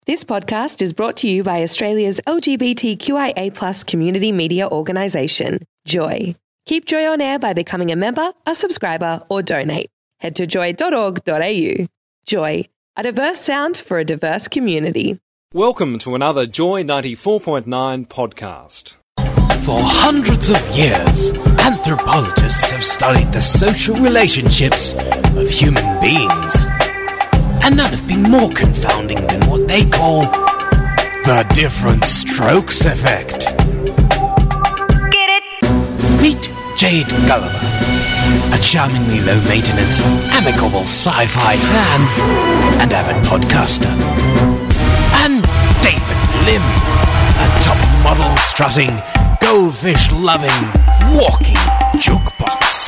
This podcast is brought to you by Australia's LGBTQIA+ community media organisation, Joy. Keep Joy on air by becoming a member, a subscriber, or donate. Head to joy.org.au. Joy, a diverse sound for a diverse community. Welcome to another Joy 94.9 podcast. For hundreds of years, anthropologists have studied the social relationships of human beings. And none have been more confounding than what they call the different strokes effect. Get it? Meet Jade Gulliver, a charmingly low-maintenance, amicable sci-fi fan and avid podcaster. And David Lim, a top-model strutting, goldfish-loving, walking jukebox.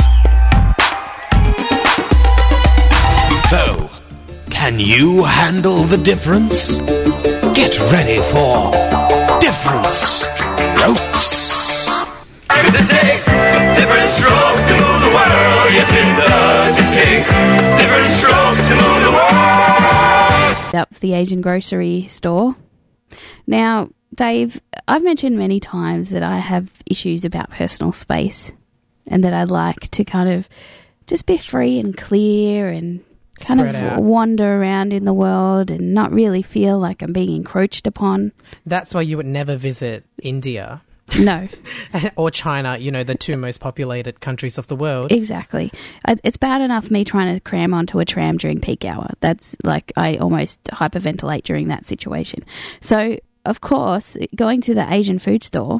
So, can you handle the difference? Get ready for different strokes. It takes different strokes to move the world. Yes, it does. It takes different strokes to move the world. Up the Asian grocery store. Now, Dave, I've mentioned many times that I have issues about personal space and that I'd like to kind of just be free and clear and kind Spread of out. wander around in the world and not really feel like I'm being encroached upon. That's why you would never visit India No, or China, you know, the two most populated countries of the world. exactly. It's bad enough me trying to cram onto a tram during peak hour. That's like I almost hyperventilate during that situation. So, of course, going to the Asian food store,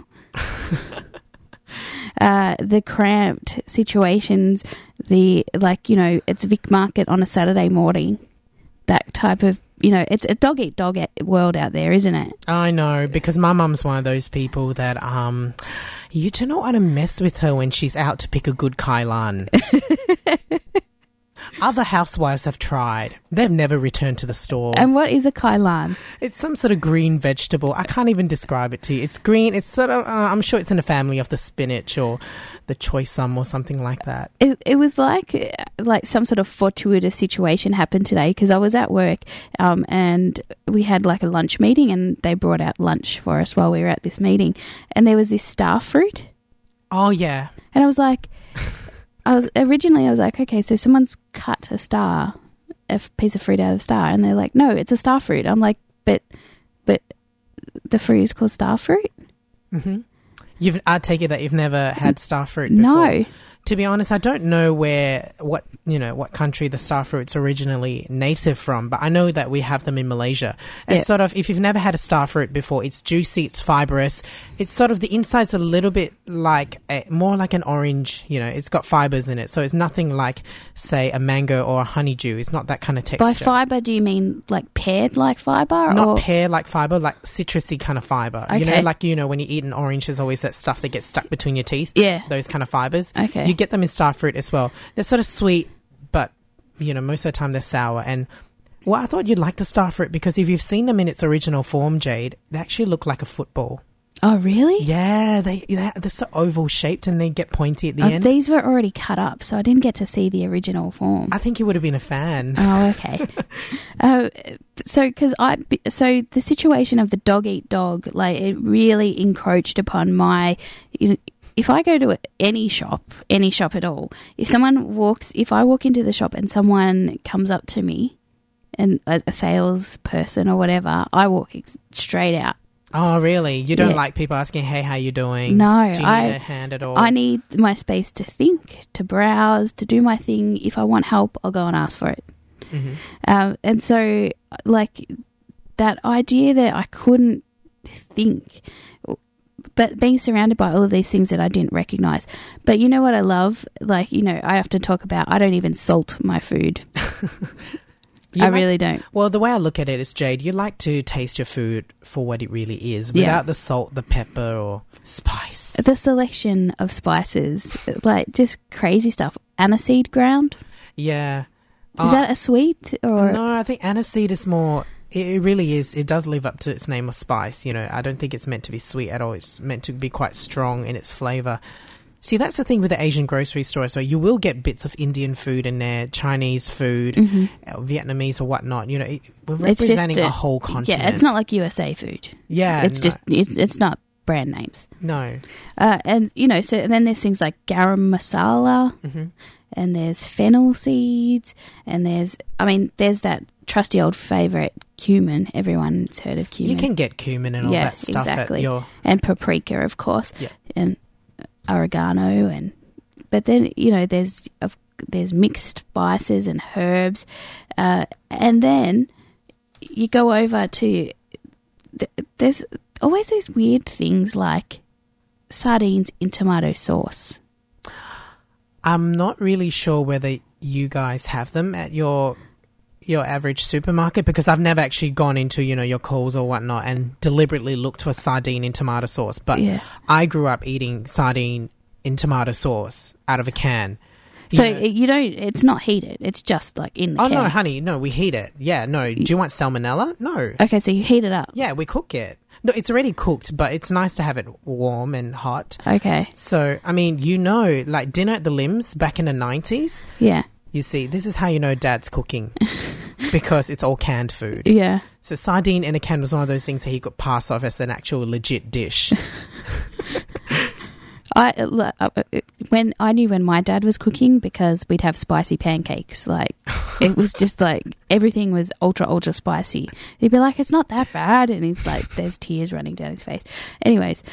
the cramped situations, it's Vic Market on a Saturday morning, that type of, it's a dog-eat-dog world out there, isn't it? I know, because my mum's one of those people that you do not want to mess with her when she's out to pick a good Kai Lan. Other housewives have tried. They've never returned to the store. And what is a Kai Lan? It's some sort of green vegetable. I can't even describe it to you. It's green. It's sort of, I'm sure it's in the family of the spinach or the choy sum or something like that. It was like some sort of fortuitous situation happened today because I was at work and we had like a lunch meeting and they brought out lunch for us while we were at this meeting, and there was this star fruit. Oh, yeah. And I was like, okay, so someone's cut a piece of fruit out of a star, and they're like, no, it's a star fruit. I'm like, but the fruit is called star fruit? Mm-hmm. I take it that you've never had star fruit before. No. To be honest, I don't know what country the star fruit's originally native from, but I know that we have them in Malaysia. And Yeah. sort of, if you've never had a star fruit before, it's juicy, it's fibrous. It's sort of, the inside's a little bit more like an orange, it's got fibers in it. So it's nothing like, say, a mango or a honeydew. It's not that kind of texture. By fibre, do you mean like pear-like fibre? Not or? pear-like fibre, like citrusy kind of fibre. Okay. When you eat an orange, there's always that stuff that gets stuck between your teeth. Yeah. Those kind of fibres. Okay. You get them in star fruit as well. They're sort of sweet, but, most of the time they're sour. And, I thought you'd like the star fruit because if you've seen them in its original form, Jade, they actually look like a football. Oh, really? Yeah, they're so oval shaped and they get pointy at the end. These were already cut up, so I didn't get to see the original form. I think you would have been a fan. Oh, okay. So the situation of the dog-eat-dog, like, it really encroached upon my... If I go to any shop at all, if I walk into the shop and someone comes up to me, and a salesperson or whatever, I walk straight out. Oh, really? You don't Yeah. like people asking, hey, how you doing? No, Do you need a hand at all? I need my space to think, to browse, to do my thing. If I want help, I'll go and ask for it. Mm-hmm. And so, like, that idea that I couldn't think, but being surrounded by all of these things that I didn't recognise. But you know what I love? Like, I often talk about I don't even salt my food. Really don't. Well, the way I look at it is, Jade, you like to taste your food for what it really is, without the salt, the pepper, or spice. The selection of spices, like just crazy stuff. Aniseed ground? Yeah. Is that a sweet? Or No, I think aniseed is more... It really is. It does live up to its name of spice. I don't think it's meant to be sweet at all. It's meant to be quite strong in its flavour. See, that's the thing with the Asian grocery store. So you will get bits of Indian food in there, Chinese food, Vietnamese or whatnot. You know, we're representing a whole continent. Yeah, it's not like USA food. Yeah, it's just it's not brand names. No. And you know, so then there's things like garam masala, and there's fennel seeds, and there's that trusty old favourite cumin. Everyone's heard of cumin. You can get cumin and all that stuff exactly. at your... And paprika, of course. Yeah. And oregano, but then you know there's mixed spices and herbs, and then you go over to there's always these weird things like sardines in tomato sauce. I'm not really sure whether you guys have them at your average supermarket, because I've never actually gone into, you know, your Coles or whatnot and deliberately looked for a sardine in tomato sauce. But I grew up eating sardine in tomato sauce out of a can. So you don't, it's not heated. It's just like in the can. Oh, no, honey. No, we heat it. Yeah, no. Do you want salmonella? No. Okay, so you heat it up. Yeah, we cook it. No, it's already cooked, but it's nice to have it warm and hot. Okay. So, I mean, you know, like dinner at the Limbs back in the 90s. Yeah. You see, this is how you know Dad's cooking, because it's all canned food. Yeah. So sardine in a can was one of those things that he could pass off as an actual legit dish. When my dad was cooking, because we'd have spicy pancakes, like it was just like everything was ultra spicy. He'd be like, "It's not that bad," and he's like, "There's tears running down his face." Anyways,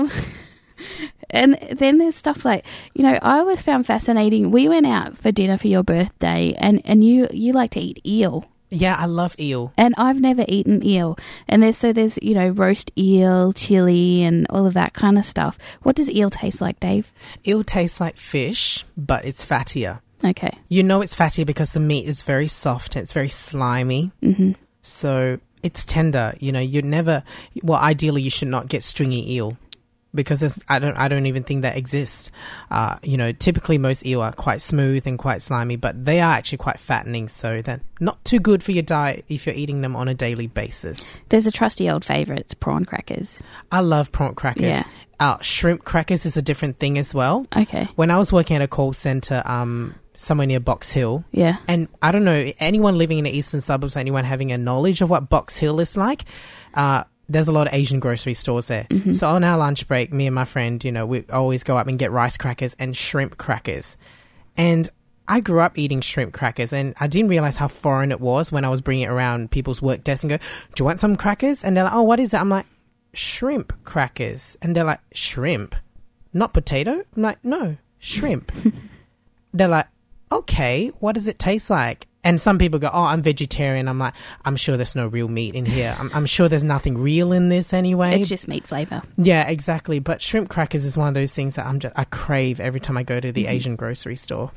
and then there's stuff like, you know, I always found fascinating. We went out for dinner for your birthday, and you like to eat eel. Yeah, I love eel. And I've never eaten eel. And there's, you know, roast eel, chili, and all of that kind of stuff. What does eel taste like, Dave? Eel tastes like fish, but it's fattier. Okay. You know it's fattier because the meat is very soft and it's very slimy. Mm-hmm. So it's tender. You know, ideally you should not get stringy eel, because I don't even think that exists. You know, typically most eel are quite smooth and quite slimy, but they are actually quite fattening, so they're not too good for your diet if you're eating them on a daily basis. There's a trusty old favourite, it's prawn crackers. I love prawn crackers. Yeah. Shrimp crackers is a different thing as well. Okay. When I was working at a call centre, somewhere near Box Hill. Yeah. And I don't know, anyone living in the eastern suburbs, anyone having a knowledge of what Box Hill is like, there's a lot of Asian grocery stores there. Mm-hmm. So on our lunch break, me and my friend, you know, we always go up and get rice crackers and shrimp crackers. And I grew up eating shrimp crackers, and I didn't realize how foreign it was when I was bringing it around people's work desks and go, "Do you want some crackers?" And they're like, "Oh, what is that?" I'm like, "Shrimp crackers." And they're like, "Shrimp? Not potato?" I'm like, "No, shrimp." They're like, "Okay, what does it taste like?" And some people go, "Oh, I'm vegetarian." I'm like, "I'm sure there's no real meat in here. I'm sure there's nothing real in this anyway." It's just meat flavour. Yeah, exactly. But shrimp crackers is one of those things that I crave every time I go to the Asian grocery store.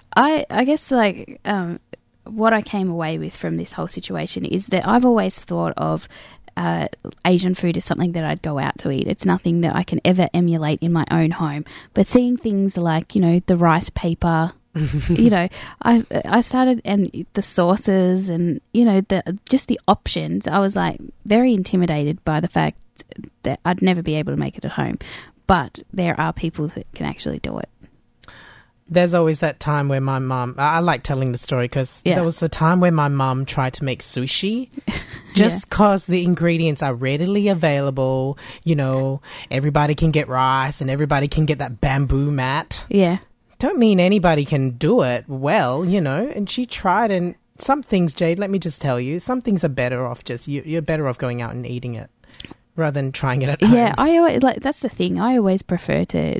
I guess like what I came away with from this whole situation is that I've always thought of Asian food as something that I'd go out to eat. It's nothing that I can ever emulate in my own home. But seeing things like, you know, the rice paper, you know, I started, and the sauces and, you know, just the options. I was like very intimidated by the fact that I'd never be able to make it at home. But there are people that can actually do it. There's always that time where my mum, I like telling the story because there was the time where my mum tried to make sushi just because the ingredients are readily available. You know, everybody can get rice and everybody can get that bamboo mat. Yeah. Don't mean anybody can do it well, you know, and she tried, and some things, Jade, let me just tell you, some things are better off you're better off going out and eating it rather than trying it at home. Yeah, I always, like, that's the thing. I always prefer to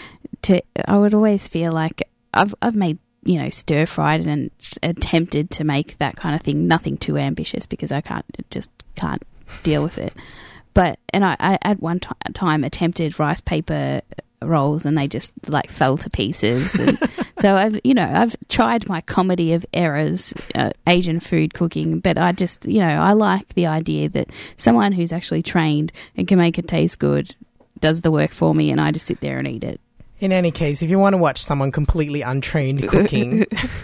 I would always feel like I've made, you know, stir fried and attempted to make that kind of thing. Nothing too ambitious because I just can't deal with it. But, and I at one time attempted rice paper rolls and they just like fell to pieces. And so I've tried my comedy of errors, Asian food cooking, but I just, you know, I like the idea that someone who's actually trained and can make it taste good does the work for me and I just sit there and eat it. In any case, if you want to watch someone completely untrained cooking...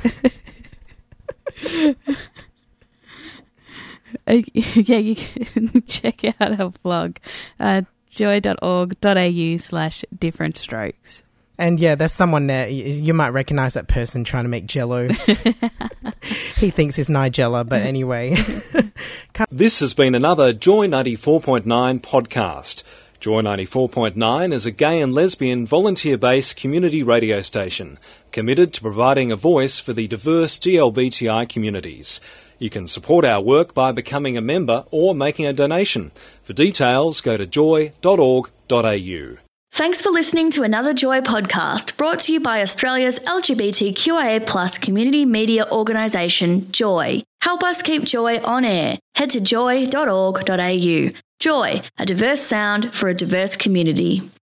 yeah, you can check out our blog, joy.org.au/different strokes. And yeah, there's someone there. You might recognise that person trying to make Jell-O. He thinks it's Nigella, but anyway. This has been another Joy 94.9 podcast. Joy 94.9 is a gay and lesbian volunteer-based community radio station committed to providing a voice for the diverse GLBTI communities. You can support our work by becoming a member or making a donation. For details, go to joy.org.au. Thanks for listening to another Joy podcast brought to you by Australia's LGBTQIA+ community media organisation, Joy. Help us keep Joy on air. Head to joy.org.au. Joy, a diverse sound for a diverse community.